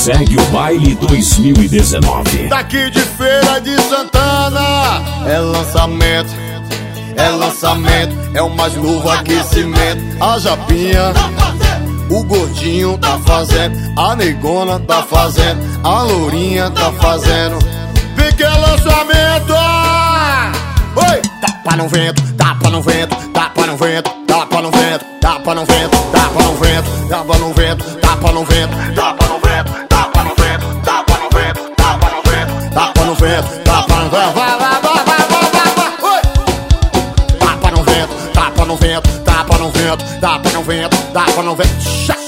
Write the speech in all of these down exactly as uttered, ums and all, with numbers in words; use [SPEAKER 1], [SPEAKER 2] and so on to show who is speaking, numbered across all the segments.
[SPEAKER 1] segue o baile dois mil e dezenove.
[SPEAKER 2] Daqui de Feira de Santana é lançamento, é lançamento, é o mais novo aquecimento. A Japinha, o gordinho tá fazendo, a negona tá fazendo, a lourinha tá fazendo. Vem que é lançamento! Oi! Tapa no vento, tapa no vento, tapa no vento, tapa no vento, tapa no vento, tapa no vento, tapa no vento, tapa no vento, tapa no vento, tapa no vento, tapa no vento, tapa no vento, tapa no vento, tapa no vento, vai, vai, vai, vai, vai, vai, oi! Tapa no vento, tapa no vento, tapa no vento, tapa no vento, tapa no vento,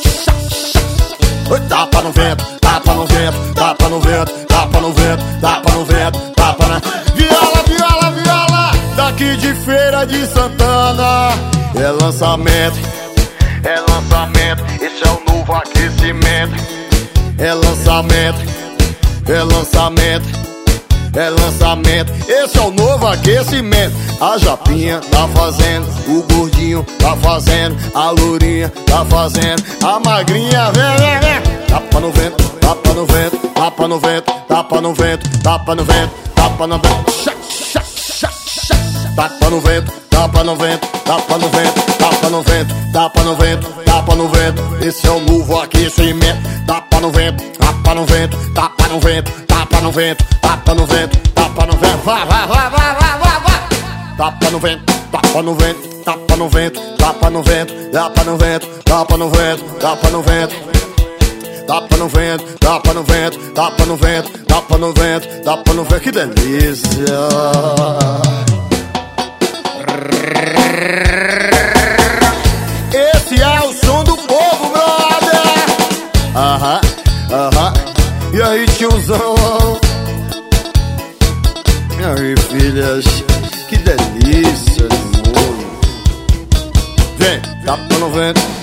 [SPEAKER 2] oi! Tapa no vento, tapa no vento, tapa no vento, tapa no vento, tapa no vento, tapa na viola, viola, viola. Daqui de Feira de Santana é lançamento, é lançamento, esse é o novo aquecimento. É lançamento, é lançamento, é lançamento, esse é o novo aquecimento. A Japinha tá fazendo, o gordinho tá fazendo, a lourinha tá fazendo, a magrinha vem, vem, vem. Tapa no vento, tapa no vento, tapa no vento, tapa no vento, tapa no vento, tapa no vento, tapa no vento, tapa no vento, tapa no vento, tapa no vento, tapa no vento, tapa no vento, esse é o novo aquecimento. Tapa no vento, tapa no vento, tapa no vento, tapa no vento, tapa no vento, tapa no vento, vai, vai, vai, vai, vai, vai, vai. Tapa no vento, tapa no vento, tapa no vento, tapa no vento, tapa no vento, tapa no vento, tapa no vento. Tapa no vento, tapa no vento, tapa no vento, tapa no vento, tapa no vento, que delícia! Esse é o som do povo, brother! Aham, aham, e aí, tiozão? E aí, filhas? Que delícia de molho! Vem, tapa no vento.